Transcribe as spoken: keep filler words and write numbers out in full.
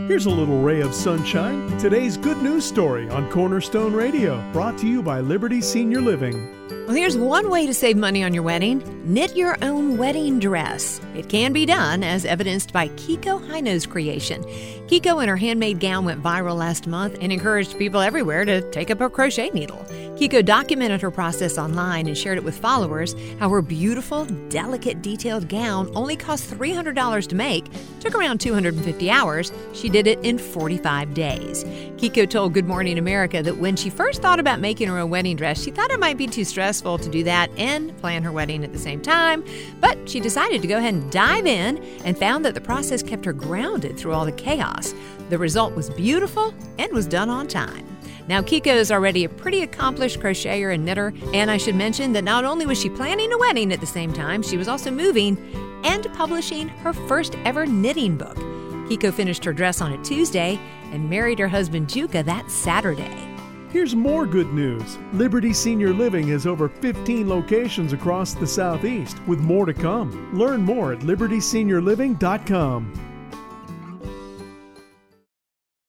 Here's a little ray of sunshine. Today's good news story on Cornerstone Radio, brought to you by Liberty Senior Living. Well, here's one way to save money on your wedding. Knit your own wedding dress. It can be done, as evidenced by Kiko Hino's creation. Kiko and her handmade gown went viral last month and encouraged people everywhere to take up a crochet needle. Kiko documented her process online and shared it with followers, how her beautiful, delicate, detailed gown only cost three hundred dollars to make, took around two hundred fifty hours. She did it in forty-five days. Kiko told Good Morning America that when she first thought about making her own wedding dress, she thought it might be too stressful to do that and plan her wedding at the same time, but she decided to go ahead and dive in and found that the process kept her grounded through all the chaos. The result was beautiful and was done on time. Now, Kiko is already a pretty accomplished crocheter and knitter, and I should mention that not only was she planning a wedding at the same time, she was also moving and publishing her first ever knitting book. Kiko finished her dress on a Tuesday and married her husband Juka that Saturday. Here's more good news. Liberty Senior Living has over fifteen locations across the Southeast, with more to come. Learn more at liberty senior living dot com.